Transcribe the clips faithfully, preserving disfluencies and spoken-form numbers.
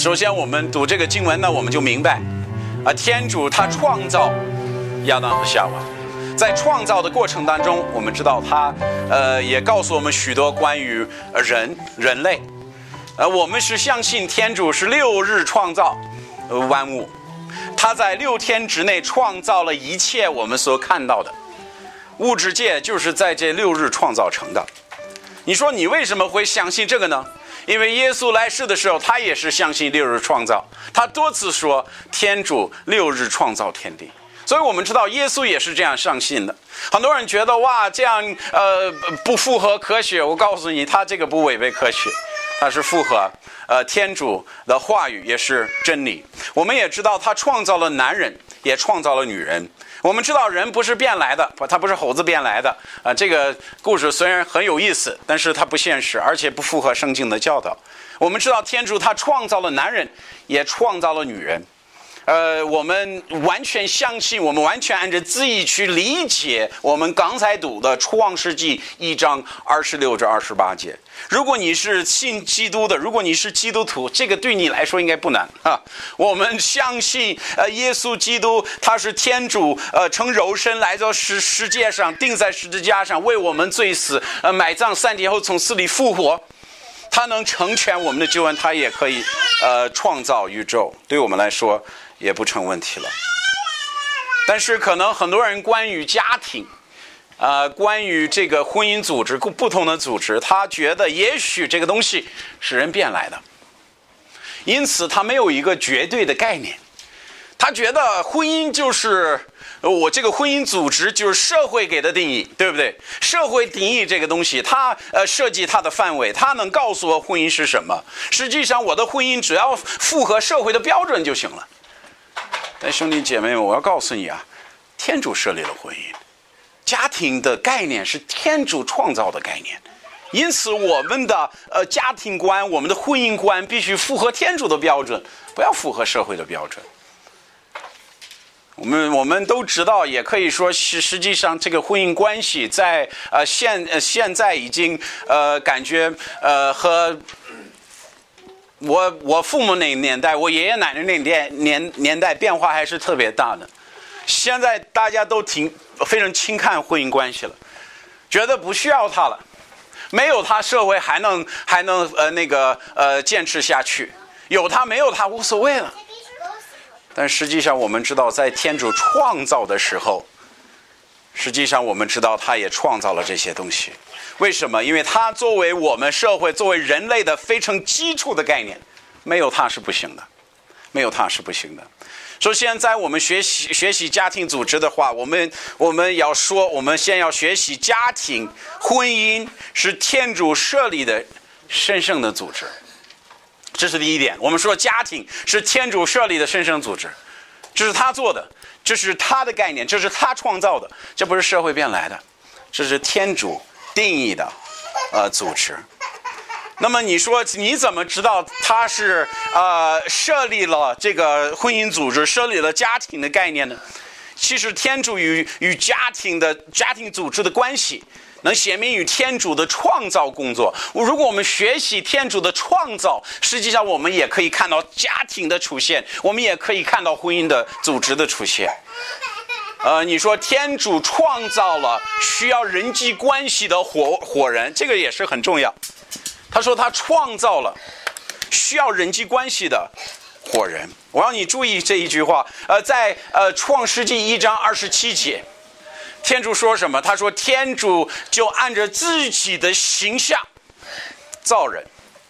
首先我们读这个经文呢，我们就明白啊，天主他创造亚当和夏娃，在创造的过程当中，我们知道他呃也告诉我们许多关于人人类，呃我们是相信天主是六日创造呃万物，他在六天之内创造了一切我们所看到的物质界，就是在这六日创造成的。你说你为什么会相信这个呢？因为耶稣来世的时候，他也是相信六日创造，他多次说天主六日创造天地，所以我们知道耶稣也是这样相信的。很多人觉得哇，这样呃不符合科学，我告诉你，他这个不违背科学，它是符合呃天主的话语，也是真理。我们也知道他创造了男人，也创造了女人。我们知道人不是变来的，他不是猴子变来的啊、呃！这个故事虽然很有意思，但是它不现实，而且不符合圣经的教导。我们知道天主他创造了男人，也创造了女人。呃，我们完全相信，我们完全按照字义去理解我们刚才读的创世纪一章二十六至二十八节。如果你是信基督的，如果你是基督徒，这个对你来说应该不难啊。我们相信，呃，耶稣基督他是天主，呃，成肉身来到世世界上，钉在十字架上，为我们罪死，呃，埋葬，三天后从死里复活。他能成全我们的救恩，他也可以，呃，创造宇宙，对我们来说也不成问题了。但是可能很多人关于家庭。呃，关于这个婚姻组织，不同的组织，他觉得也许这个东西是人变来的，因此他没有一个绝对的概念。他觉得婚姻就是我这个婚姻组织就是社会给的定义，对不对？社会定义这个东西，它呃设计它的范围，它能告诉我婚姻是什么。实际上，我的婚姻只要符合社会的标准就行了。但兄弟姐妹们，我要告诉你啊，天主设立了婚姻。家庭的概念是天主创造的概念，因此我们的呃家庭观，我们的婚姻观必须符合天主的标准，不要符合社会的标准。我们我们都知道，也可以说是实际上这个婚姻关系在呃现呃现在已经呃感觉呃和我我父母那个年代，我爷爷奶奶那年年年代变化还是特别大的。现在大家都挺非常轻看婚姻关系了，觉得不需要它了，没有它社会还能还能呃那个呃坚持下去，有它没有它无所谓了。但实际上我们知道，在天主创造的时候，实际上我们知道他也创造了这些东西。为什么？因为它作为我们社会作为人类的非常基础的概念，没有它是不行的，没有它是不行的。首先，在我们学习学习家庭组织的话，我们我们要说，我们先要学习家庭婚姻是天主设立的神圣的组织，这是第一点。我们说家庭是天主设立的神圣组织，这是他做的，这是他的概念，这是他创造的，这不是社会变来的，这是天主定义的呃组织。那么你说你怎么知道他是呃设立了这个婚姻组织，设立了家庭的概念呢？其实天主与与家庭的家庭组织的关系能显明与天主的创造工作。如果我们学习天主的创造，实际上我们也可以看到家庭的出现，我们也可以看到婚姻的组织的出现。呃，你说天主创造了需要人际关系的活活人，这个也是很重要。他说他创造了需要人际关系的活人。我让你注意这一句话，呃，在呃创世纪一章二十七节，天主说什么？他说天主就按着自己的形象造人，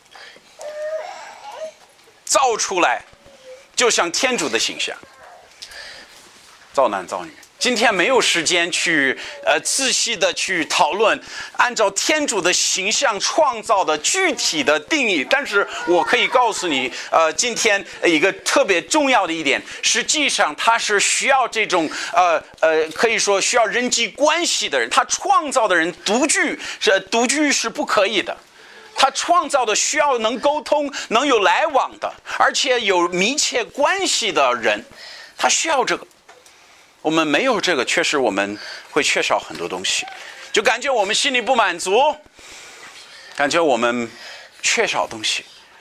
造出来就像天主的形象，造男造女。今天没有时间去呃仔细的去讨论按照天主的形象创造的具体的定义，但是我可以告诉你，呃，今天一个特别重要的一点，实际上他是需要这种呃呃可以说需要人际关系的人，他创造的人独居是独居是不可以的。他创造的需要能沟通、能有来往的，而且有密切关系的人，他需要这个。我们没有这个，确实我们会缺少很多东西，就感觉我们心里不满足，感觉我们缺少东西。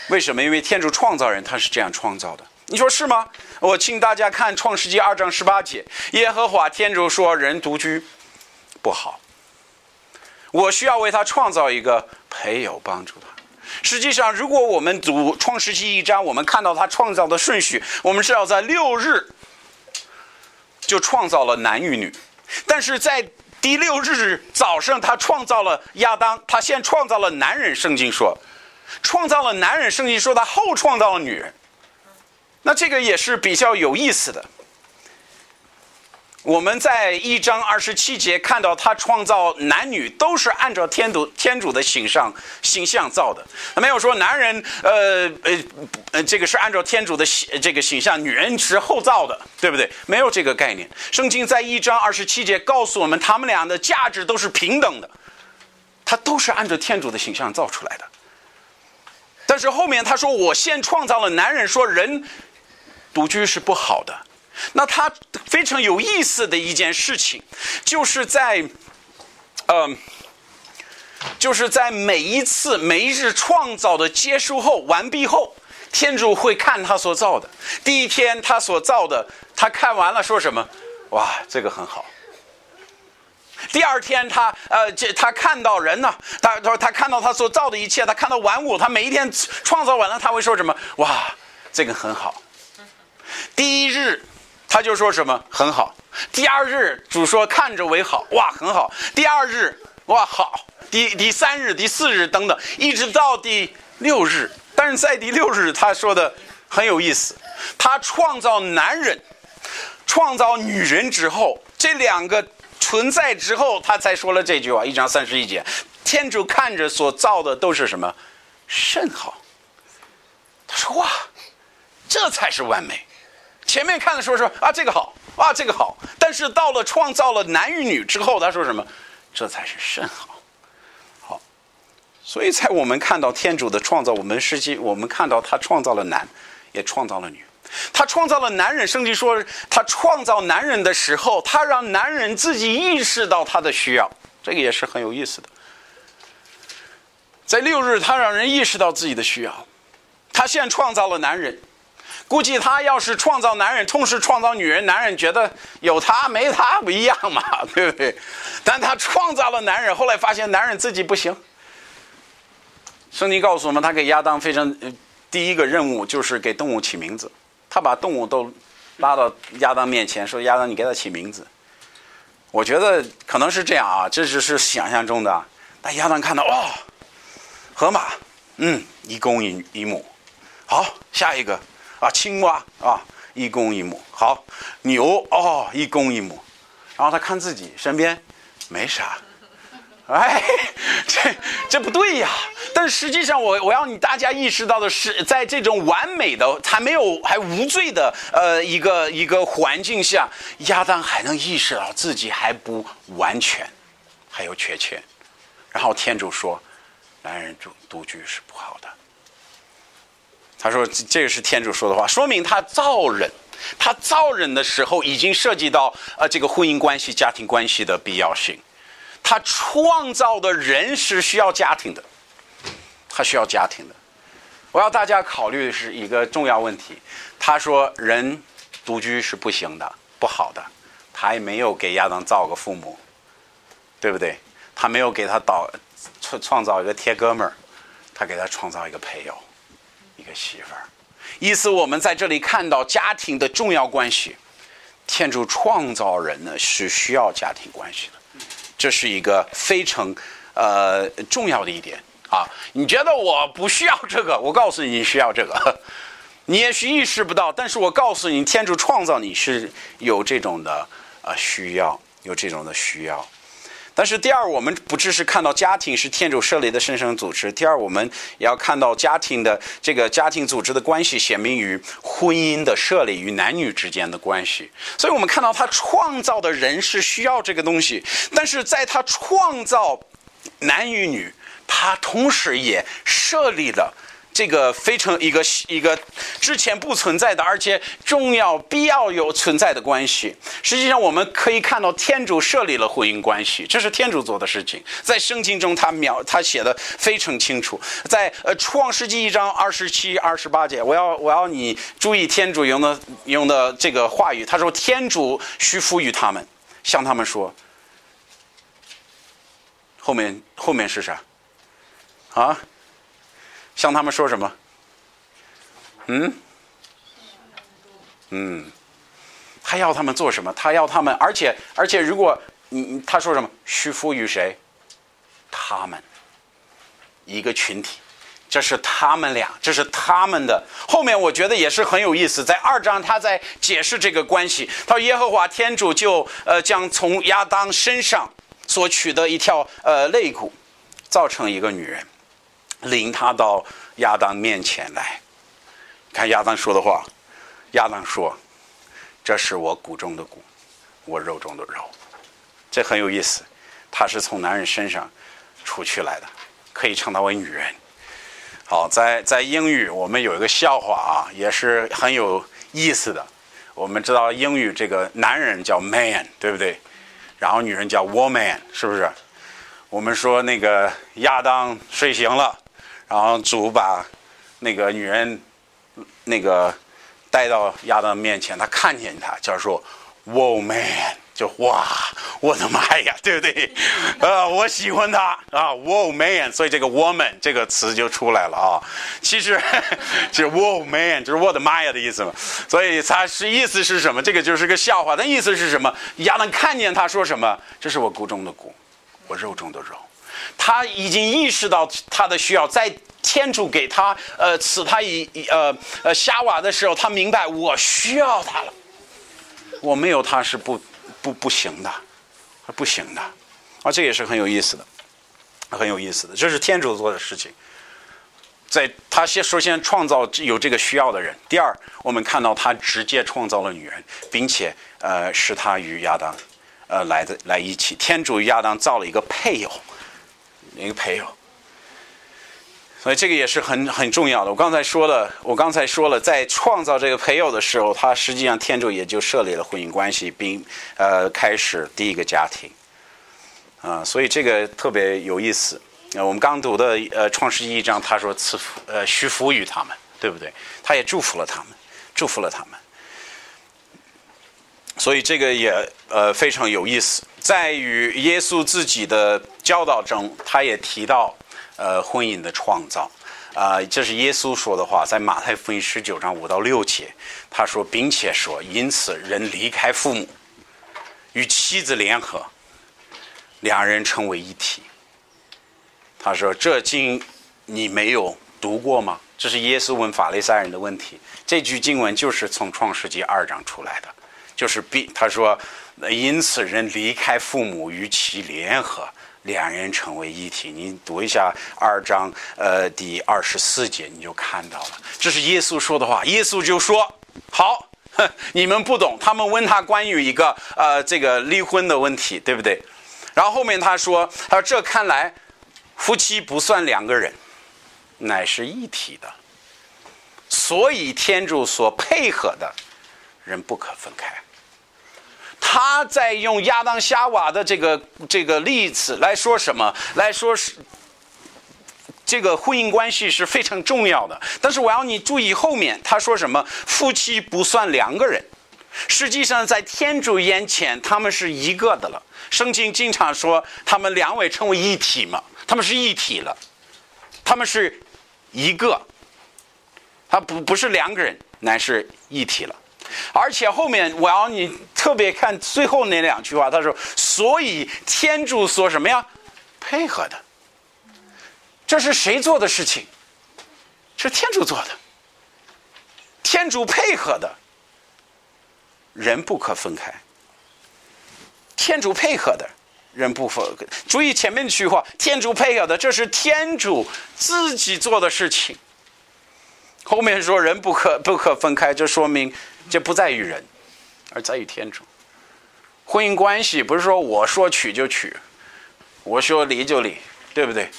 为什么？因为天主创造人，他是这样创造的。你说是吗？我请大家看创世纪二章十八节，耶和华天主说，人独居不好，我需要为他创造一个配偶帮助他。实际上，如果我们读创世纪一章，我们看到他创造的顺序，我们知道在六日就创造了男与女，但是在第六日早上他创造了亚当，他先创造了男人，圣经说创造了男人，圣经说他后创造了女人。那这个也是比较有意思的。我们在一章二十七节看到他创造男女都是按照天主天主的形象形象造的，没有说男人呃呃这个是按照天主的这个形象，女人是后造的，对不对？没有这个概念。圣经在一章二十七节告诉我们，他们俩的价值都是平等的，他都是按照天主的形象造出来的。但是后面他说，我先创造了男人，说人独居是不好的。那他非常有意思的一件事情，就是在呃就是在每一次每一日创造的结束后完毕后，天主会看他所造的。第一天他所造的，他看完了说什么？哇，这个很好。第二天他呃这他看到人呢，他他他看到他所造的一切，他看到万物，他每一天创造完了，他会说什么？哇，这个很好。第一日他就说什么很好，第二日主说看着为好，哇很好，第二日哇好，第第三日第四日等等，一直到第六日。但是在第六日他说的很有意思，他创造男人创造女人之后，这两个存在之后，他才说了这句话，一章三十一节，天主看着所造的都是什么？甚好。他说哇，这才是完美。前面看的时候说啊这个好啊这个好，但是到了创造了男与女之后，他说什么？这才是甚好。好，所以在我们看到天主的创造，我们实际我们看到他创造了男，也创造了女。他创造了男人，圣经说他创造男人的时候，他让男人自己意识到他的需要，这个也是很有意思的。在六日他让人意识到自己的需要，他现在创造了男人，估计他要是创造男人同时创造女人，男人觉得有他没他不一样嘛，对不对？但他创造了男人，后来发现男人自己不行。圣经告诉我们，他给亚当非常第一个任务就是给动物起名字，他把动物都拉到亚当面前，说亚当你给他起名字。我觉得可能是这样啊，这只是想象中的。但亚当看到哦，河马，嗯，一公一一母，好，下一个啊，青蛙啊，一公一母，好，牛哦，一公一母，然后他看自己身边没啥，哎，这这不对呀！但实际上我，我我要你大家意识到的是，在这种完美的、还没有还无罪的呃一个一个环境下，亚当还能意识到自己还不完全，还有缺陷。然后天主说，男人独独居是不好的。他说这个是天主说的话，说明他造人，他造人的时候已经涉及到呃这个婚姻关系、家庭关系的必要性。他创造的人是需要家庭的，他需要家庭的。我要大家考虑的是一个重要问题。他说人独居是不行的，不好的。他也没有给亚当造个父母，对不对？他没有给他导创造一个铁哥们儿，他给他创造一个配偶，一个媳妇儿。意思我们在这里看到家庭的重要关系。天主创造人呢是需要家庭关系的，这是一个非常呃重要的一点啊！你觉得我不需要这个？我告诉你，你需要这个。你也许意识不到，但是我告诉你，天主创造你是有这种的呃需要，有这种的需要。但是第二，我们不只是看到家庭是天主设立的神圣组织，第二，我们也要看到家庭的这个家庭组织的关系显明于婚姻的设立与男女之间的关系。所以我们看到他创造的人是需要这个东西，但是在他创造男与女，他同时也设立了这个非常一个一个之前不存在的，而且重要必要有存在的关系。实际上我们可以看到天主设立了婚姻关系，这是天主做的事情，在圣经中他描他写的非常清楚。在呃创世纪一章二十七二十八节，我要我要你注意天主用的用的这个话语，他说天主许福于他们，向他们说，后面后面是啥啊？向他们说什么？嗯嗯，他要他们做什么？他要他们，而且而且，如果你他说什么？许福于谁？他们，一个群体，这是他们俩，这是他们的。后面我觉得也是很有意思，在二章他在解释这个关系。他说耶和华天主就呃将从亚当身上所取的一条呃肋骨，造成一个女人。领他到亚当面前来，看亚当说的话。亚当说：“这是我骨中的骨，我肉中的肉。”这很有意思，他是从男人身上出去来的，可以称他为女人。好，在在英语我们有一个笑话啊，也是很有意思的。我们知道英语这个男人叫 man， 对不对？然后女人叫 woman， 是不是？我们说那个亚当睡醒了。然后主把那个女人那个带到亚当面前，他看见他，就说 "Wow man"， 就哇，我的妈呀，对不对？呃，我喜欢他啊 ，"Wow man"， 所以这个 "woman" 这个词就出来了啊。其实就是 "Wow man"， 就是我的妈呀的意思嘛。所以他是意思是什么？这个就是个笑话，但意思是什么？亚当看见他说什么？这是我骨中的骨，我肉中的肉。他已经意识到他的需要，在天主给他呃赐他以呃呃夏娃的时候，他明白我需要他了，我没有他是不不不行的，不行的啊，这也是很有意思的，很有意思的，这是天主做的事情。在他先首先创造有这个需要的人，第二，我们看到他直接创造了女人，并且呃使他与亚当呃来的来一起，天主与亚当造了一个配偶。一个配偶，所以这个也是很很重要的。我刚才说了，我刚才说了，在创造这个配偶的时候，他实际上天主也就设立了婚姻关系，并呃开始第一个家庭啊、呃，所以这个特别有意思。呃、我们刚读的呃创世纪一章，他说赐福呃许福于他们，对不对？他也祝福了他们，祝福了他们。所以这个也呃非常有意思。在与耶稣自己的教导中，他也提到呃婚姻的创造啊、呃，这是耶稣说的话，在马太福音十九章五到六节，他说，并且说，因此人离开父母，与妻子联合，两人成为一体。他说，这经你没有读过吗？这是耶稣问法利赛人的问题。这句经文就是从创世纪二章出来的，就是必他说。因此人离开父母与其联合，两人成为一体。你读一下二章呃第二十四节，你就看到了，这是耶稣说的话。耶稣就说：好，你们不懂。他们问他关于一个呃这个离婚的问题，对不对？然后后面他说：他说这看来夫妻不算两个人，乃是一体的，所以天主所配合的人不可分开。他在用亚当夏娃的这个这个例子来说什么？来说是这个婚姻关系是非常重要的。但是我要你注意后面他说什么？夫妻不算两个人，实际上在天主眼前他们是一个的了。圣经经常说他们两位成为一体嘛，他们是一体了，他们是一个，他不不是两个人，乃是一体了。而且后面我要你特别看最后那两句话，他说：所以天主所什么呀？配合的。这是谁做的事情？是天主做的。天主配合的，人不可分开。天主配合的，人不分开。注意前面这句话，天主配合的，这是天主自己做的事情。后面说人不可不可分开，这说明这不在于人，而在于天主。婚姻关系不是说我说娶就娶，我说离就离，对不对？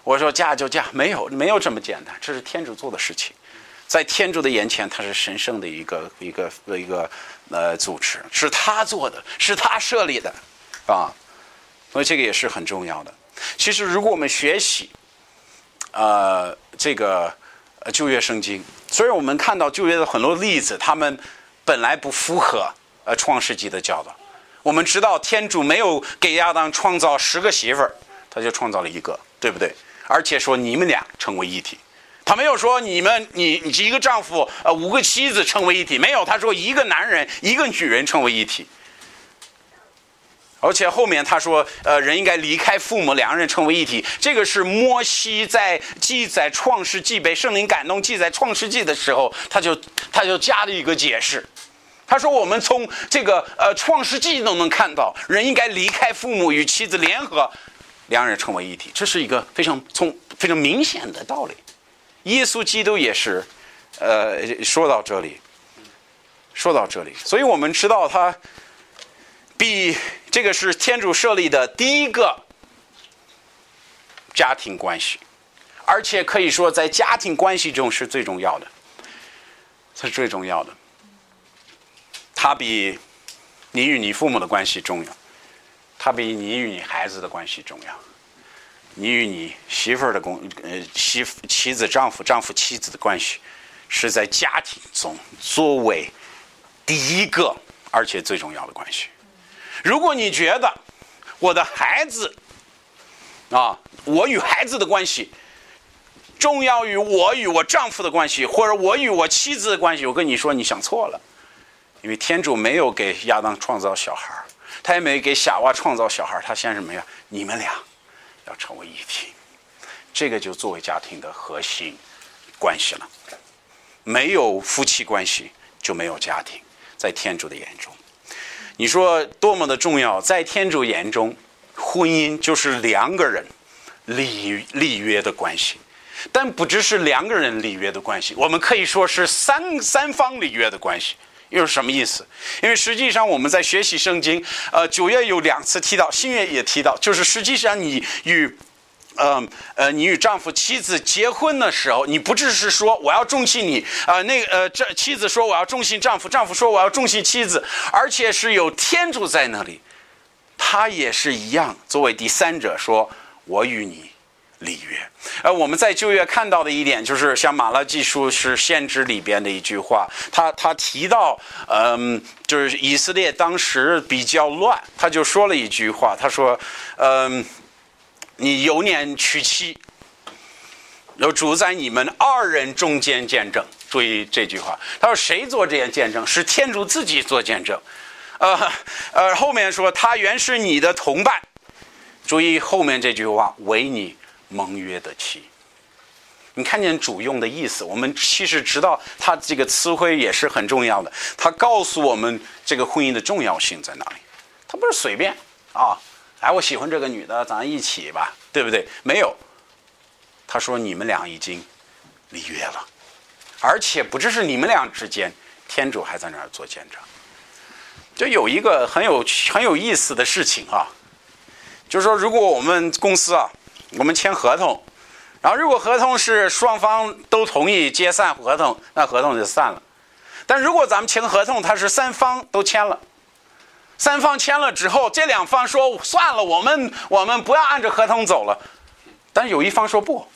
我说嫁就嫁，没有没有这么简单，这是天主做的事情，在天主的眼前，它是神圣的一个一个一个呃组织，是他做的，是他设立的啊，所以这个也是很重要的。其实如果我们学习呃这个旧约圣经，虽然我们看到旧约的很多例子，他们本来不符合呃创世纪的教导。我们知道天主没有给亚当创造十个媳妇儿，他就创造了一个，对不对？而且说你们俩成为一体，他没有说你们你你一个丈夫呃五个妻子成为一体，没有，他说一个男人一个女人成为一体。而且后面他说，呃，人应该离开父母，两人成为一体。这个是摩西在记载创世纪，被圣灵感动记载创世纪的时候，他就他就加了一个解释。他说，我们从这个呃创世纪都能看到，人应该离开父母，与妻子联合，两人成为一体。这是一个非常从非常明显的道理。耶稣基督也是，呃，说到这里，说到这里，所以我们知道他。比这个是天主设立的第一个家庭关系，而且可以说在家庭关系中是最重要的，是最重要的。它比你与你父母的关系重要，它比你与你孩子的关系重要，你与你媳妇儿的公呃媳妇妻子丈夫丈夫妻子的关系是在家庭中作为第一个而且最重要的关系。如果你觉得我的孩子啊，我与孩子的关系重要于我与我丈夫的关系，或者我与我妻子的关系，我跟你说，你想错了。因为天主没有给亚当创造小孩，他也没给夏娃创造小孩，他先什么呀？你们俩要成为一体，这个就作为家庭的核心关系了。没有夫妻关系就没有家庭，在天主的眼中。你说多么的重要，在天主眼中，婚姻就是两个人立立约的关系，但不只是两个人立约的关系，我们可以说是三三方立约的关系。又是什么意思？因为实际上我们在学习圣经，呃，九月有两次提到，新月也提到，就是实际上你与呃呃，你与丈夫妻子结婚的时候，你不只是说我要重信你，呃，那个呃，这妻子说我要重信丈夫，丈夫说我要重信妻子，而且是有天主在那里，他也是一样，作为第三者说，我与你立约。呃，我们在旧约看到的一点，就是像马拉基书是先知里边的一句话，他他提到，嗯、呃，就是以色列当时比较乱，他就说了一句话，他说，嗯、呃。你有年娶妻，有主在你们二人中间见证。注意这句话，他说谁做这件见证？是天主自己做见证。呃呃，后面说他原是你的同伴。注意后面这句话，为你盟约的妻。你看见主用的意思，我们其实知道他这个词汇也是很重要的。他告诉我们这个婚姻的重要性在哪里。他不是随便啊。哎，我喜欢这个女的，咱一起吧，对不对？没有，他说你们俩已经立约了，而且不只是你们俩之间，天主还在那儿做见证。就有一个很有很有意思的事情啊，就是说，如果我们公司啊，我们签合同，然后如果合同是双方都同意解散合同，那合同就散了。但如果咱们签合同，它是三方都签了。三方签了之后，这两方说算了，我们我们不要按照合同走了。但有一方说不，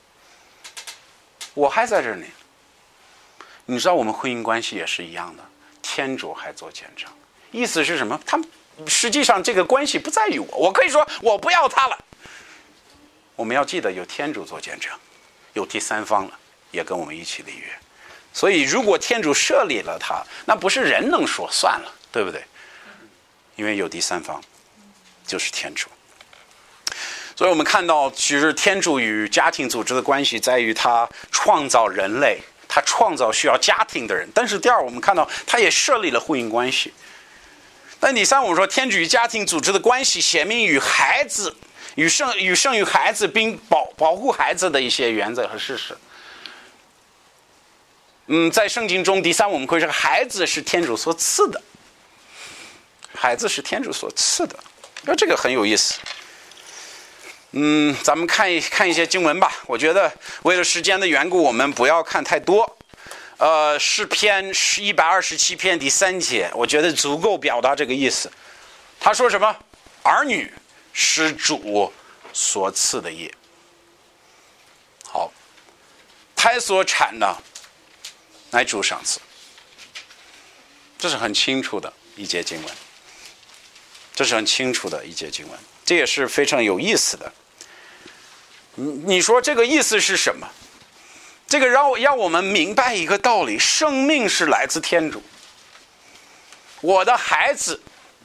我还在这里。你知道我们婚姻关系也是一样的，天主还做见证。意思是什么？他实际上这个关系不在于我，我可以说我不要他了。我们要记得有天主做见证，有第三方了，也跟我们一起立约。所以如果天主设立了他，那不是人能说算了，对不对？因为有第三方，就是天主。所以我们看到，其实天主与家庭组织的关系在于他创造人类，他创造需要家庭的人。但是第二，我们看到他也设立了婚姻关系。但第三，我们说天主与家庭组织的关系显明与孩子、与生与生育孩子并保保护孩子的一些原则和事实。嗯，在圣经中，第三，我们可以说孩子是天主所赐的。孩子是天主所赐的，那这个很有意思。 嗯，咱们看一看一些经文吧。我觉得为了时间的缘故，我们不要看太多。呃，诗篇是一百二十七篇第三节，我觉得足够表达这个意思。他说什么？儿女是主所赐的业。好，胎所产的乃主赏赐，这是很清楚的一节经文，这是很清楚的一节经文，这也是非常有意思的。你你说这个意思是什么？这个让让我们明白一个道理：生命是来自天主。我的孩子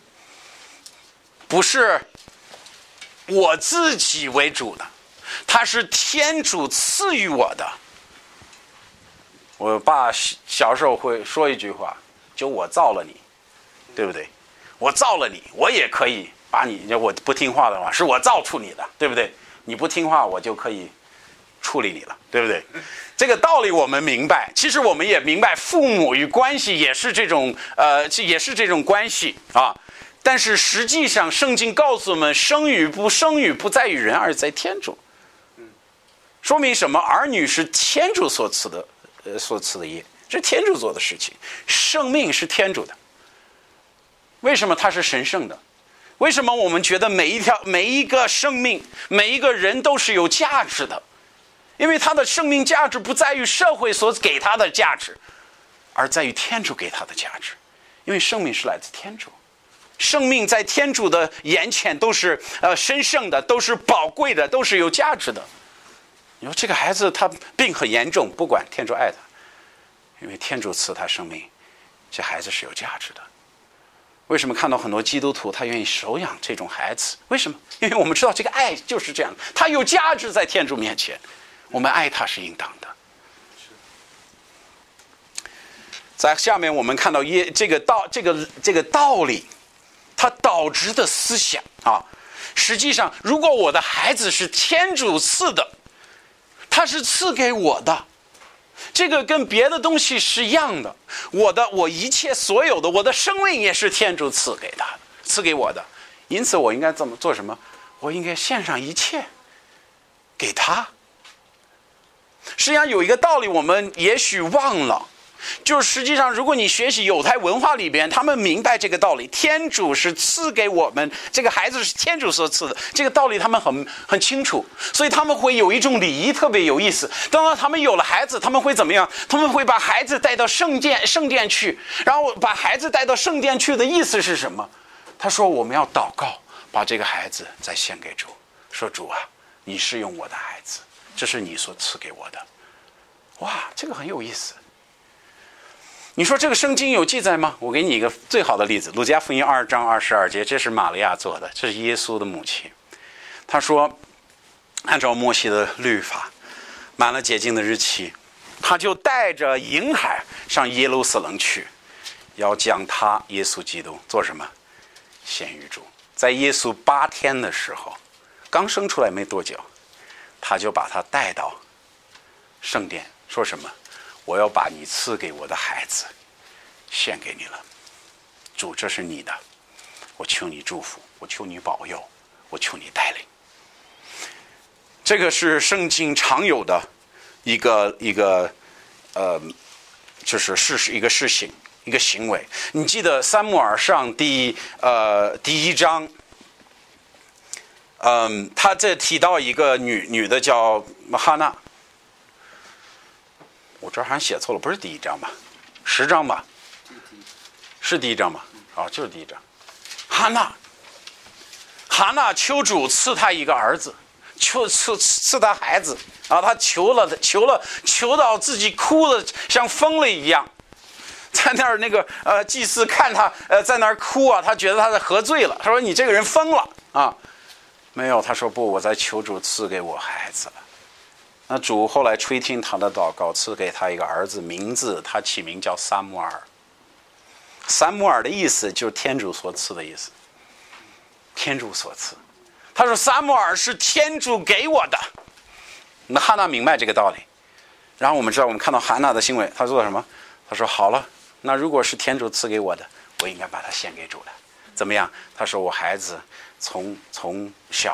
不是我自己为主的，他是天主赐予我的。我爸小时候会说一句话，就我造了你，对不对？我造了你，我也可以把你，我不听话的话，是我造出你的，对不对？你不听话，我就可以处理你了，对不对？这个道理我们明白。其实我们也明白，父母与关系也是这种，呃，也是这种关系啊。但是实际上，圣经告诉我们，生与不生与不在于人，而在天主。说明什么？儿女是天主所赐的，呃，所赐的业，这是天主做的事情。生命是天主的。为什么它是神圣的？为什么我们觉得每一条、每一个生命、每一个人都是有价值的？因为他的生命价值不在于社会所给他的价值，而在于天主给他的价值。因为生命是来自天主，生命在天主的眼前都是呃神圣的，都是宝贵的，都是有价值的。你说这个孩子他病很严重，不管，天主爱他，因为天主赐他生命，这孩子是有价值的。为什么看到很多基督徒他愿意收养这种孩子？为什么？因为我们知道这个爱就是这样，他有价值在天主面前，我们爱他是应当的。在下面我们看到耶这个道这个这个道理，它导致的思想啊，实际上，如果我的孩子是天主赐的，他是赐给我的。这个跟别的东西是一样的，我的我一切所有的，我的生命也是天主赐给他，赐给我的，因此我应该怎么做什么？我应该献上一切给他。实际上有一个道理我们也许忘了，就是实际上如果你学习犹太文化里边，他们明白这个道理，天主是赐给我们，这个孩子是天主所赐的，这个道理他们很很清楚，所以他们会有一种礼仪特别有意思。当他们有了孩子，他们会怎么样？他们会把孩子带到圣殿圣殿去，然后把孩子带到圣殿去的意思是什么？他说我们要祷告，把这个孩子再献给主，说主啊，你是用我的孩子，这是你所赐给我的。哇，这个很有意思。你说这个圣经有记载吗？我给你一个最好的例子，路加福音二章二十二节，这是玛利亚做的，这是耶稣的母亲。他说按照摩西的律法，满了洁净的日期，他就带着婴孩上耶路撒冷去，要将他耶稣基督做什么？献于主。在耶稣八天的时候，刚生出来没多久，他就把他带到圣殿，说什么？我要把你赐给我的孩子献给你了，主，这是你的，我求你祝福，我求你保佑，我求你带领。这个是圣经常有的一个一个呃，就是事一个事情一个行为。你记得撒母耳上第呃第一章，嗯、呃，他这提到一个女女的叫哈娜。我这儿好像写错了，不是第一章吧？十章吧？是第一章吧？啊、哦，就是第一章。哈娜，哈娜求主赐他一个儿子，求赐赐他孩子，然后他求了，求了，求到自己哭的像疯了一样，在那儿那个呃祭司看他呃在那儿哭啊，他觉得他在喝醉了，他说你这个人疯了啊！没有，他说不，我在求主赐给我孩子了。那主后来垂听他的祷告，赐给他一个儿子，名字他起名叫撒母耳。撒母耳的意思就是天主所赐的意思，天主所赐。他说撒母耳是天主给我的。那哈娜明白这个道理，然后我们知道，我们看到哈娜的行为，他做什么？他说好了，那如果是天主赐给我的，我应该把它献给主的。怎么样？他说我孩子从从小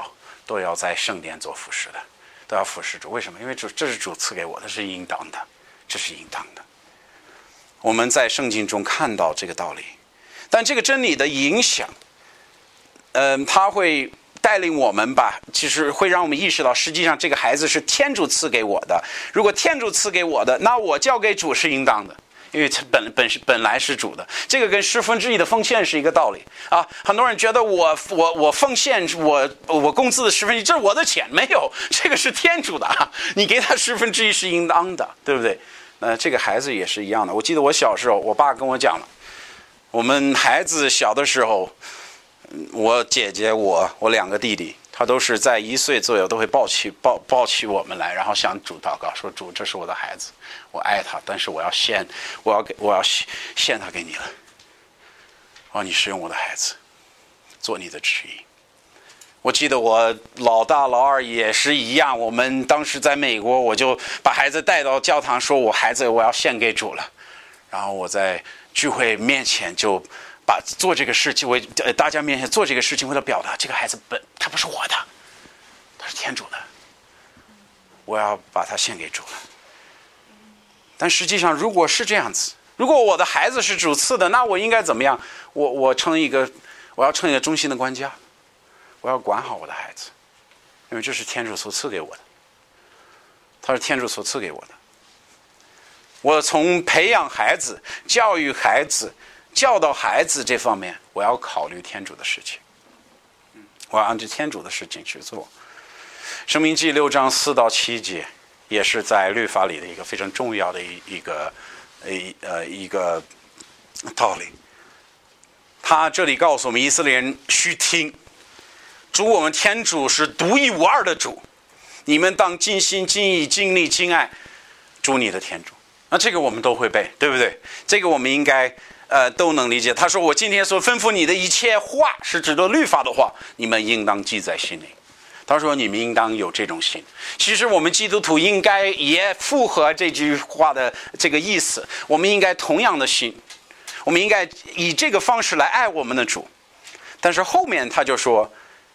都要在圣殿做服侍的，都要服侍主。为什么？因为主这是主赐给我的，是应当的，这是应当的。我们在圣经中看到这个道理，但这个真理的影响，嗯、呃，它会带领我们吧，其实会让我们意识到，实际上这个孩子是天主赐给我的。如果天主赐给我的，那我交给主是应当的，因为它本本是本来是主的。这个跟十分之一的奉献是一个道理啊。很多人觉得我我我奉献我我工资的十分之一，这是我的钱，没有，这个是天主的啊。你给他十分之一是应当的，对不对？那这个孩子也是一样的。我记得我小时候，我爸跟我讲了，我们孩子小的时候，我姐姐我我两个弟弟，他都是在一岁左右都会抱起抱抱起我们来，然后向主祷告，说主，这是我的孩子，我爱他，但是我要献我要给我要献他给你了。哦，你使用我的孩子，做你的旨意。我记得我老大老二也是一样，我们当时在美国，我就把孩子带到教堂，说我孩子我要献给主了。然后我在聚会面前就把做这个事情为大家面前做这个事情，为了表达这个孩子本他不是我的，他是天主的，我要把他献给主了。但实际上如果是这样子，如果我的孩子是主赐的，那我应该怎么样？我我成一个我要成一个忠心的官家，我要管好我的孩子，因为这是天主所赐给我的，他是天主所赐给我的。我从培养孩子、教育孩子、教导孩子这方面，我要考虑天主的事情，我要按照天主的事情去做。申命记六章四到七节，也是在律法里的一个非常重要的一一个一呃一个道理。他这里告诉我们，以色列人须听，主我们天主是独一无二的主，你们当尽心尽意尽力尽爱主你的天主。那这个我们都会背，对不对？这个我们应该呃都能理解。他说我今天所吩咐你的一切话，是指的律法的话，你们应当记在心里。他说你们应当有这种心。其实我们基督徒应该也符合这句话的这个意思，我们应该同样的心，我们应该以这个方式来爱我们的主。但是后面他就说，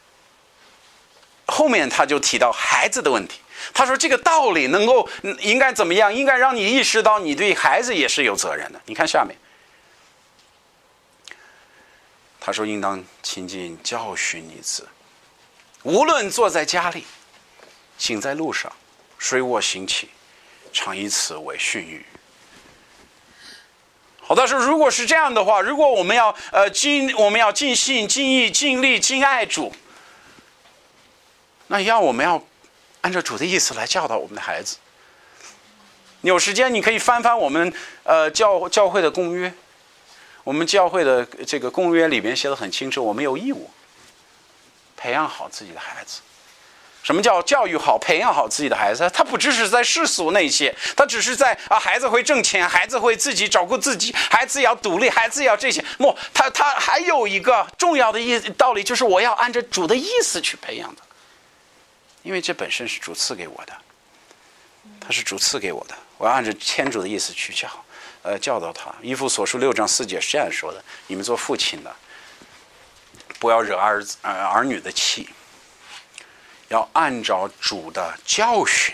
后面他就提到孩子的问题。他说这个道理能够应该怎么样？应该让你意识到你对孩子也是有责任的。你看下面，他说应当亲近教训你子，无论坐在家里，行在路上，睡卧行起，常以此为训谕。好，但是如果是这样的话，如果我们要呃尽我们要尽心尽意尽力尽爱主，那要我们要按照主的意思来教导我们的孩子。你有时间你可以翻翻我们呃教教会的公约，我们教会的这个公约里面写得很清楚，我们有义务培养好自己的孩子。什么叫教育好、培养好自己的孩子？他不只是在世俗那些，他只是在啊，孩子会挣钱，孩子会自己照顾自己，孩子要独立，孩子要这些。不，他他还有一个重要的意道理，就是我要按照主的意思去培养的，因为这本身是主赐给我的，他是主赐给我的，我要按照天主的意思去教，呃，教导他。以弗所书六章四节是这样说的：你们做父亲的，不要惹儿子、呃、儿女的气。要按照主的教训，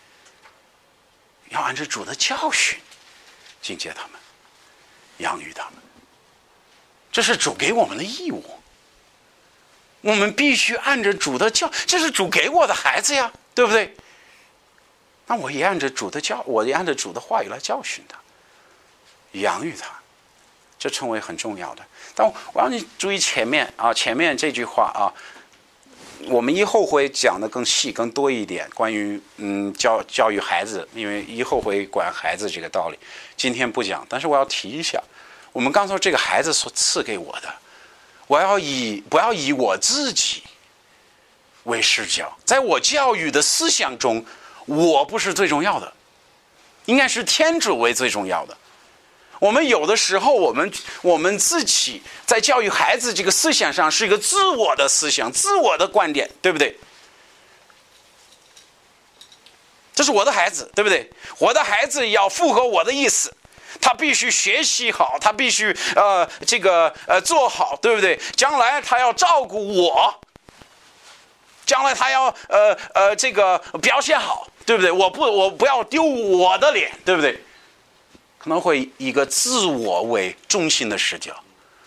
要按照主的教训警戒他们，养育他们，这是主给我们的义务。我们必须按照主的教，这是主给我的孩子呀，对不对？那我也按照主的教，我也按照主的话语来教训他，养育他，这成为很重要的。但我让你注意前面啊，前面这句话啊。我们以后会讲的更细更多一点，关于嗯教教育孩子，因为以后会管孩子这个道理，今天不讲。但是我要提一下，我们刚说这个孩子所赐给我的，我要以不要以我自己为视角，在我教育的思想中，我不是最重要的，应该是天主为最重要的。我们有的时候，我们我们自己在教育孩子这个思想上是一个自我的思想、自我的观点，对不对？这是我的孩子，对不对？我的孩子要符合我的意思，他必须学习好，他必须呃这个呃做好，对不对？将来他要照顾我， 将来他要呃呃这个表现好，对不对？我不我不要丢我的脸，对不对？可能会以一个自我为中心的视角，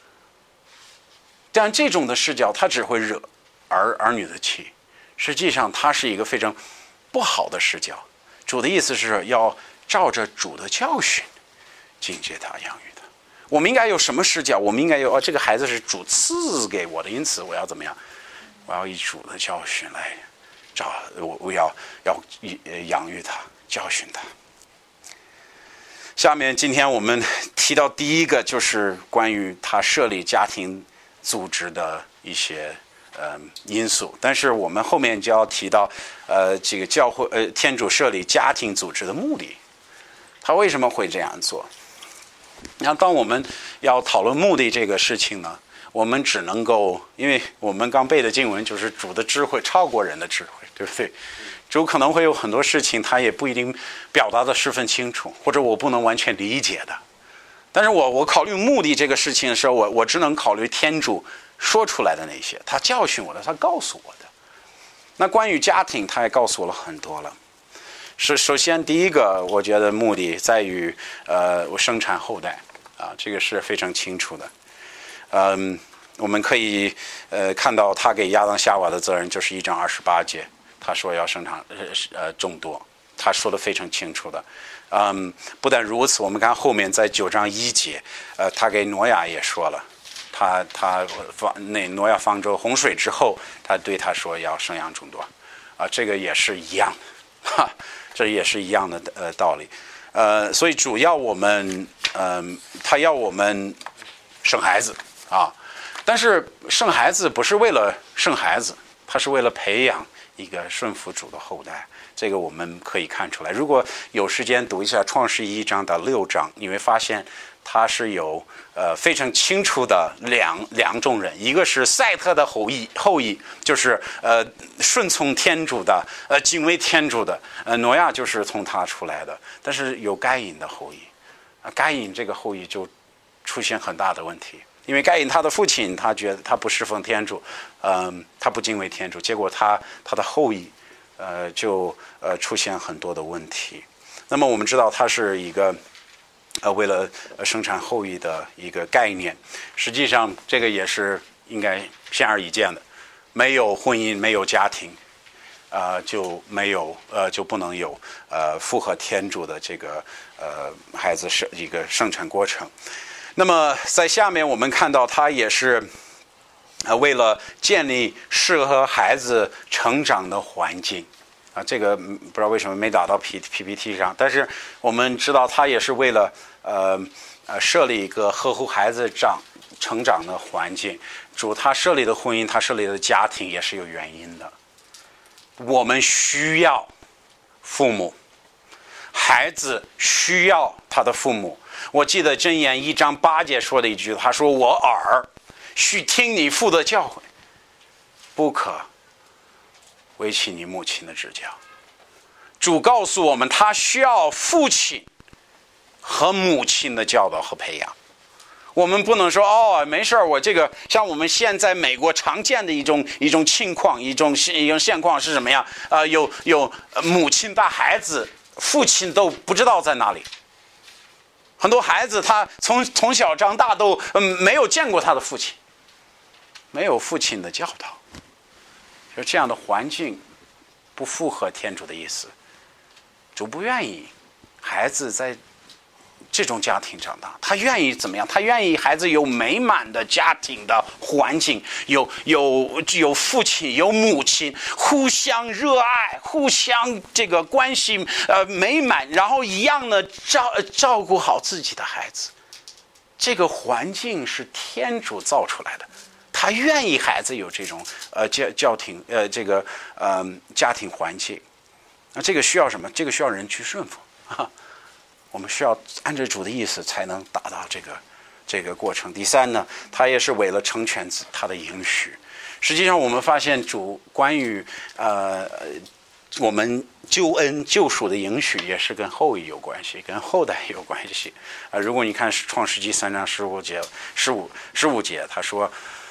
但这种的视角它只会惹儿儿女的气，实际上它是一个非常不好的视角。主的意思是要照着主的教训警戒他、养育他。我们应该有什么视角？我们应该有哦，这个孩子是主赐给我的，因此我要怎么样？我要以主的教训来找我，我要要养育他、教训他。下面今天我们提到第一个就是关于他设立家庭组织的一些呃因素，但是我们后面就要提到呃这个教会呃天主设立家庭组织的目的，他为什么会这样做？那当我们要讨论目的这个事情呢，我们只能够，因为我们刚背的经文就是主的智慧超过人的智慧，对不对？主可能会有很多事情他也不一定表达的十分清楚，或者我不能完全理解的。但是我我考虑目的这个事情的时候，我我只能考虑天主说出来的那些，他教训我的，他告诉我的。那关于家庭，他也告诉我了很多了。是首先第一个，我觉得目的在于呃，我生产后代啊，这个是非常清楚的。嗯，我们可以呃看到他给亚当夏娃的责任就是一章二十八节。他说要生产呃众多，他说的非常清楚的。嗯，不但如此，我们看后面在九章一节，呃，他给挪亚也说了，他他方那挪亚方舟洪水之后，他对他说要生养众多，啊、呃，这个也是一样的，哈，这也是一样的呃道理。呃，所以主要我们嗯、呃，他要我们生孩子啊，但是生孩子不是为了生孩子，他是为了培养一个顺服主的后代，这个我们可以看出来。如果有时间读一下创世一章到六章，你会发现它是有呃非常清楚的两两种人，一个是赛特的后裔，后裔就是呃顺从天主的，呃敬畏天主的，呃挪亚就是从他出来的，但是有该隐的后裔，啊、呃、该隐这个后裔就出现很大的问题。因为该隐他的父亲，他觉得他不侍奉天主，嗯，他不敬畏天主，结果他他的后裔，呃，就呃出现很多的问题。那么我们知道，他是一个呃为了生产后裔的一个概念。实际上，这个也是应该显而易见的，没有婚姻，没有家庭，呃，就没有呃就不能有呃符合天主的这个呃孩子生一个生产过程。那么在下面我们看到，他也是呃为了建立适合孩子成长的环境啊，这个不知道为什么没打到 P P P T 上，但是我们知道他也是为了呃呃设立一个呵护孩子长成长的环境。主他设立的婚姻，他设立的家庭也是有原因的。我们需要父母，孩子需要他的父母。我记得箴言一章八节说的一句，他说：“我耳须听你父的教诲，不可违弃你母亲的指教。”主告诉我们，他需要父亲和母亲的教导和培养。我们不能说哦，没事儿，我这个像我们现在美国常见的一种一种情况，一种一种现况是什么样？呃，有有母亲把孩子，父亲都不知道在哪里。很多孩子他从从小长大都嗯没有见过他的父亲，没有父亲的教导，就这样的环境不符合天主的意思。主不愿意孩子在这种家庭长大，他愿意怎么样？他愿意孩子有美满的家庭的环境，有有有父亲有母亲，互相热爱，互相这个关系呃美满，然后一样的照照顾好自己的孩子。这个环境是天主造出来的，他愿意孩子有这种呃家家庭呃这个呃家庭环境。那这个需要什么？这个需要人去顺服啊。我们需要按照主的意思才能达到这个这个过程。第三呢，他也是为了成全他的应许。实际上，我们发现主关于呃我们救恩救赎的应许，也是跟后裔有关系，跟后代有关系。啊、呃，如果你看创世纪三章十五节十五十五节，他说，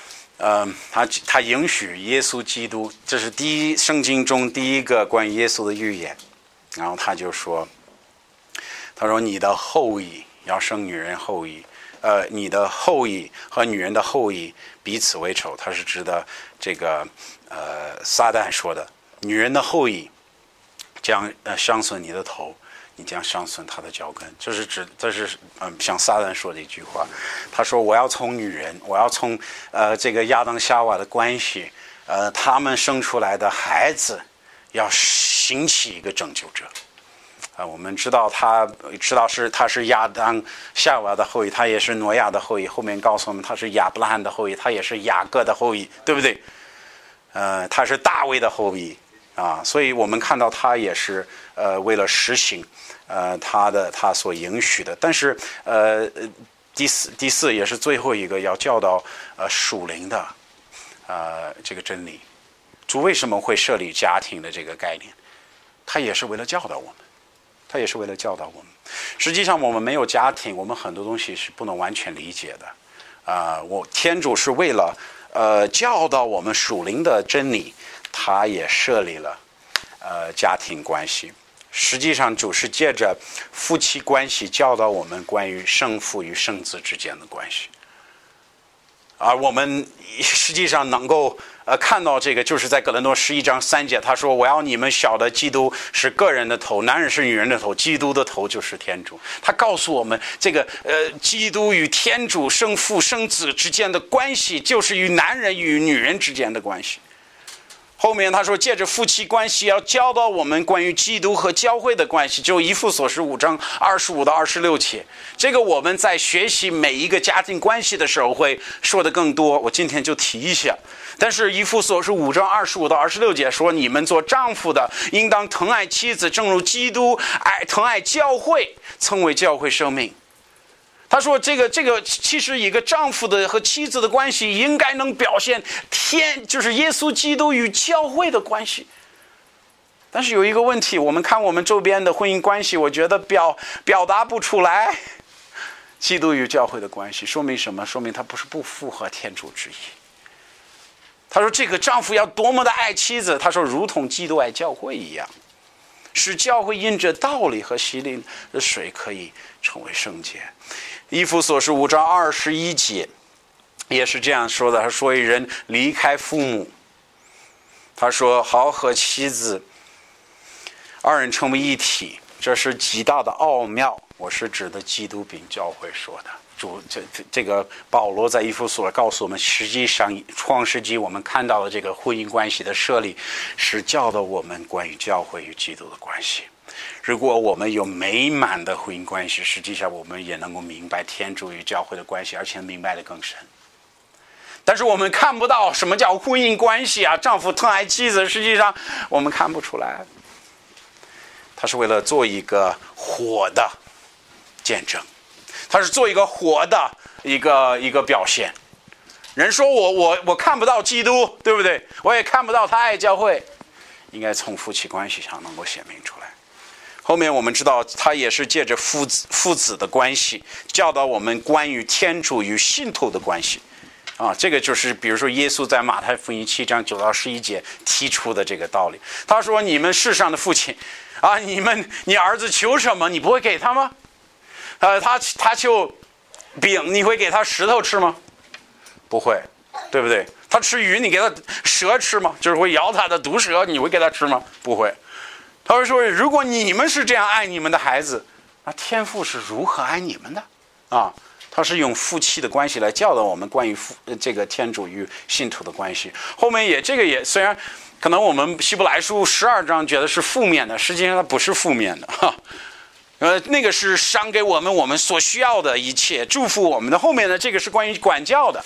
呃，他他允许耶稣基督，这是第一圣经中第一个关于耶稣的预言。然后他就说，他说你的后裔要生女人后裔，呃，你的后裔和女人的后裔彼此为仇。他是指的这个呃撒旦说的，女人的后裔将呃伤损你的头，你将伤损他的脚跟。这是指这是嗯像撒旦说的一句话。他说我要从女人，我要从呃这个亚当夏娃的关系，呃他们生出来的孩子要兴起一个拯救者。啊、呃，我们知道他知道是他是亚当夏娃的后裔，他也是挪亚的后裔。后面告诉我们他是亚伯拉罕的后裔，他也是雅各的后裔，对不对？呃，他是大卫的后裔啊，所以我们看到他也是呃为了实行呃他的他所允许的。但是呃第四第四也是最后一个要教导呃属灵的呃这个真理。主为什么会设立家庭的这个概念？他也是为了教导我们。他也是为了教导我们。实际上我们没有家庭，我们很多东西是不能完全理解的。啊、呃，我天主是为了呃教导我们属灵的真理，他也设立了呃家庭关系。实际上主是借着夫妻关系教导我们关于圣父与圣子之间的关系。而我们实际上能够呃看到这个，就是在哥林多十一章三节，他说：“我要你们晓得，基督是个人的头，男人是女人的头，基督的头就是天主。”他告诉我们，这个呃，基督与天主生父生子之间的关系，就是与男人与女人之间的关系。后面他说，借着夫妻关系要教导我们关于基督和教会的关系，就以弗所书五章二十五到二十六节。这个我们在学习每一个家庭关系的时候会说的更多，我今天就提一下。但是以弗所书五章二十五到二十六节说，你们做丈夫的应当疼爱妻子，正如基督爱疼爱教会，曾为教会生命。他说这个这个其实一个丈夫的和妻子的关系应该能表现天就是耶稣基督与教会的关系。但是有一个问题，我们看我们周边的婚姻关系，我觉得表表达不出来基督与教会的关系。说明什么？说明他不是不符合天主之意。他说这个丈夫要多么的爱妻子，他说如同基督爱教会一样，使教会因着道理和洗礼的水可以成为圣洁。以弗所书五章二十一节也是这样说的，他说人离开父母，他说好和妻子二人成为一体，这是极大的奥妙。我是指的基督并教会说的。主这这个保罗在以弗所告诉我们，实际上创世纪我们看到的这个婚姻关系的设立，是教导我们关于教会与基督的关系。如果我们有美满的婚姻关系，实际上我们也能够明白天主与教会的关系，而且明白的更深。但是我们看不到什么叫婚姻关系啊，丈夫疼爱妻子，实际上我们看不出来。他是为了做一个活的见证，他是做一个活的一个一个表现。人说我我我看不到基督，对不对？我也看不到他爱教会，应该从夫妻关系上能够显明出来。后面我们知道他也是借着父子父子的关系教导我们关于天主与信徒的关系啊，这个就是比如说耶稣在马太福音七章九到十一节提出的这个道理。他说你们世上的父亲啊，你们你儿子求什么你不会给他吗？呃，他他求饼你会给他石头吃吗？不会，对不对？他吃鱼你给他蛇吃吗？就是会咬他的毒蛇你会给他吃吗？不会。他会说如果你们是这样爱你们的孩子，那天父是如何爱你们的啊？他是用夫妻的关系来教导我们关于父这个天主与信徒的关系。后面也这个也虽然可能我们希伯来书十二章觉得是负面的，实际上它不是负面的哈。呃，那个是赏给我们我们所需要的一切，祝福我们的。后面呢，这个是关于管教的。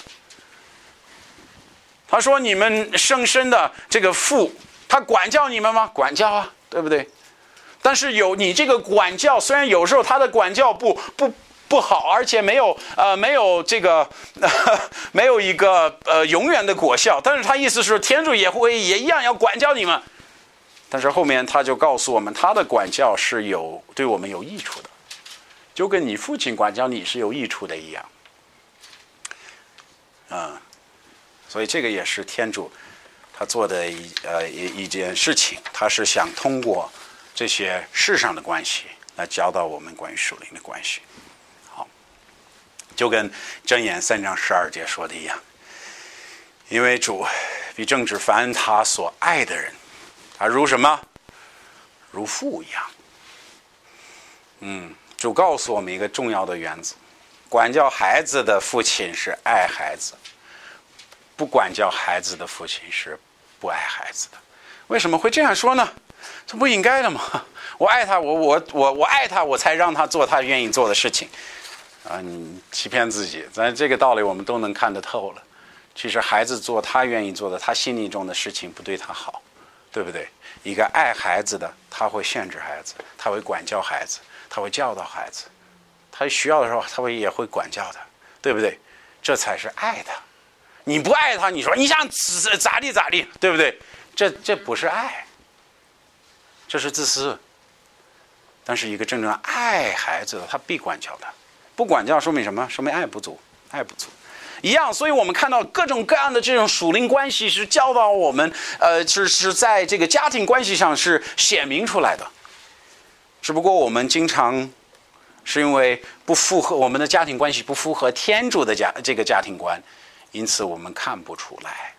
他说你们生身的这个父，他管教你们吗？管教啊，对不对？但是有你这个管教，虽然有时候他的管教不不不好，而且没有呃没有这个、呃、没有一个呃永远的果效，但是他意思是天主也会也一样要管教你们。但是后面他就告诉我们，他的管教是有对我们有益处的，就跟你父亲管教你是有益处的一样。嗯， 所以这个也是天主他做的一呃一一件事情，他是想通过这些世上的关系来教导我们关于属灵的关系。好，就跟箴言三章十二节说的一样，因为主必正直凡他所爱的人，他如什么？如父一样。嗯，主告诉我们一个重要的原则：管教孩子的父亲是爱孩子，不管教孩子的父亲是不爱孩子的。为什么会这样说呢？这不应该的吗？我爱他，我我我我爱他，我才让他做他愿意做的事情。啊，你欺骗自己，咱这个道理我们都能看得透了。其实孩子做他愿意做的，他心里中的事情不对他好，对不对？一个爱孩子的，他会限制孩子，他会管教孩子，他会教导孩子，他需要的时候他会也会管教他，对不对？这才是爱他。你不爱他，你说你想咋地咋地，对不对？这这不是爱，这是自私。但是一个真正爱孩子的，他必管教他。不管教说明什么？说明爱不足，爱不足。一样，所以我们看到各种各样的这种属灵关系是教导我们，呃，是是在这个家庭关系上是显明出来的。只不过我们经常是因为不符合我们的家庭关系，不符合天主的家这个家庭观，因此我们看不出来。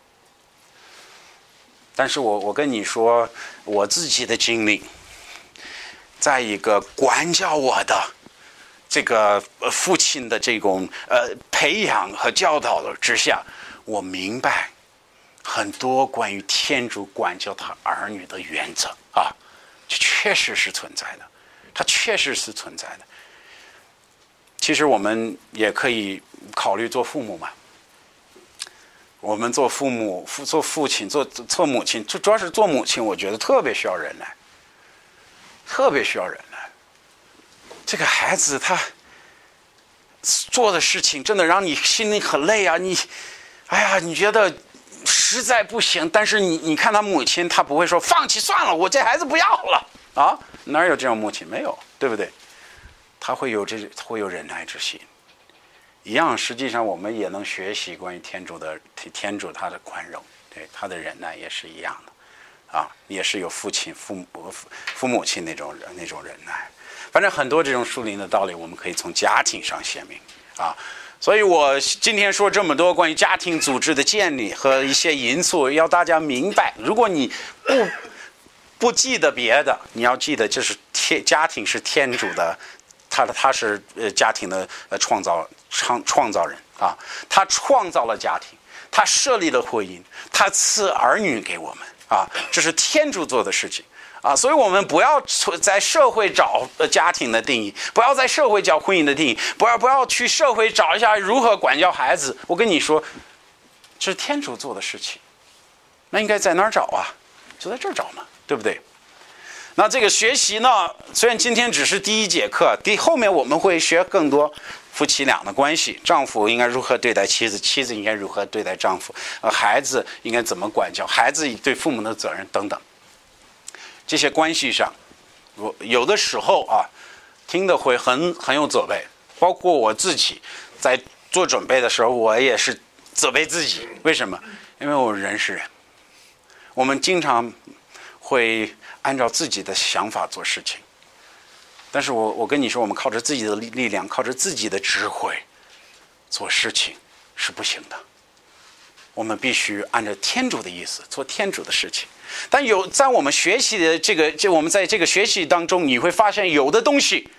但是我我跟你说，我自己的经历，在一个管教我的这个父亲的这种呃培养和教导的之下，我明白很多关于天主管教他儿女的原则啊，这确实是存在的，它确实是存在的。其实我们也可以考虑做父母嘛。我们做父母、做父亲、做做母亲，主要是做母亲，我觉得特别需要忍耐，特别需要忍耐。这个孩子他做的事情真的让你心里很累啊！你，哎呀，你觉得实在不行，但是你你看他母亲，他不会说放弃算了，我这孩子不要了啊！哪有这种母亲？没有，对不对？他会有这会有忍耐之心。一样，实际上我们也能学习关于天主的天主他的宽容，对他的忍耐也是一样的，啊，也是有父亲、父母、父母亲那种那种忍耐。反正很多这种属灵的道理，我们可以从家庭上显明啊。所以我今天说这么多关于家庭组织的建立和一些因素，要大家明白。如果你不不记得别的，你要记得，就是天家庭是天主的。他他是呃家庭的呃创造创创造人啊，他创造了家庭，他设立了婚姻，他赐儿女给我们啊，这是天主做的事情啊，所以我们不要在社会找家庭的定义，不要在社会找婚姻的定义，不要不要去社会找一下如何管教孩子。我跟你说，这是天主做的事情，那应该在哪儿找啊？就在这儿找嘛，对不对？那这个学习呢，虽然今天只是第一节课，第后面我们会学更多夫妻俩的关系，丈夫应该如何对待妻子，妻子应该如何对待丈夫，呃，孩子应该怎么管教，孩子对父母的责任等等。这些关系上，我有的时候啊，听得会很很有责备，包括我自己在做准备的时候，我也是责备自己。为什么？因为我人是人，我们经常会按照自己的想法做事情，但是我我跟你说，我们靠着自己的力量，靠着自己的智慧做事情是不行的。我们必须按照天主的意思做天主的事情。但有在我们学习的这个，就我们在这个学习当中，你会发现有的东西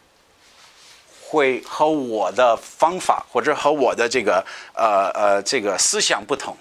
会和我的方法或者和我的这个呃呃这个思想不同。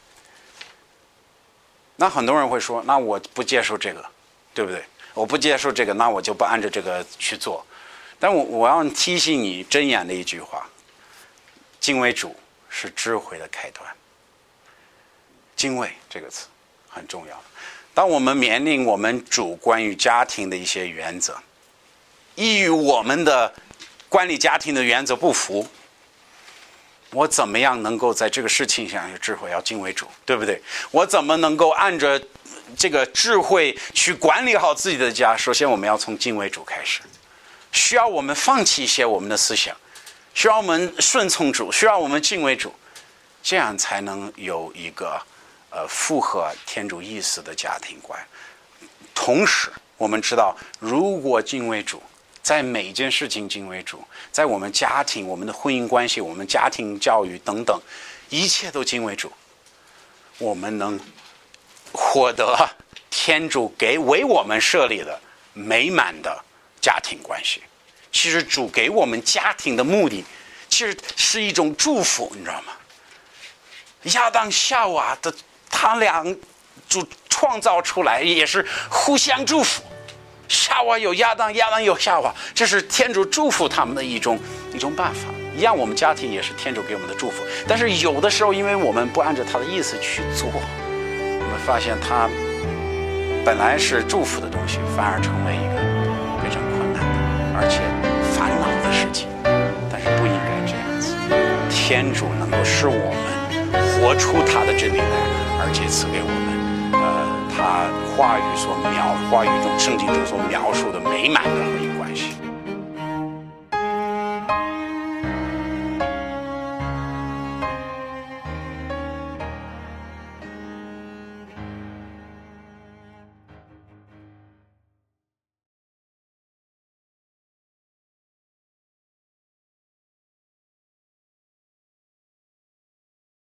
那很多人会说，那我不接受这个，对不对？我不接受这个，那我就不按照这个去做。但我我要提醒你箴言的一句话：敬畏主是智慧的开端。敬畏这个词很重要。当我们面临我们主关于家庭的一些原则，亦与我们的管理家庭的原则不符，我怎么样能够在这个事情上有智慧？要敬畏主，对不对？我怎么能够按着这个智慧去管理好自己的家？首先我们要从敬畏主开始，需要我们放弃一些我们的思想，需要我们顺从主，需要我们敬畏主。 这样才能有一个呃符合天主意思的家庭观。同时我们知道，如果敬畏主，在每一件事情敬畏主，在我们家庭、我们的婚姻关系、我们家庭教育等等，一切都敬畏主，我们能获得天主给为我们设立的美满的家庭关系。其实主给我们家庭的目的，其实是一种祝福，你知道吗？亚当夏娃的他俩主创造出来也是互相祝福。夏娃有亚当，亚当有夏娃，这是天主祝福他们的一种一种办法。一样，我们家庭也是天主给我们的祝福。但是有的时候，因为我们不按照他的意思去做，我们发现他本来是祝福的东西，反而成为一个非常困难的，而且烦恼的事情。但是不应该这样子。天主能够使我们活出他的真理来，而且赐给我们呃他话语所描话语中圣经中所描述的美满的婚姻关系。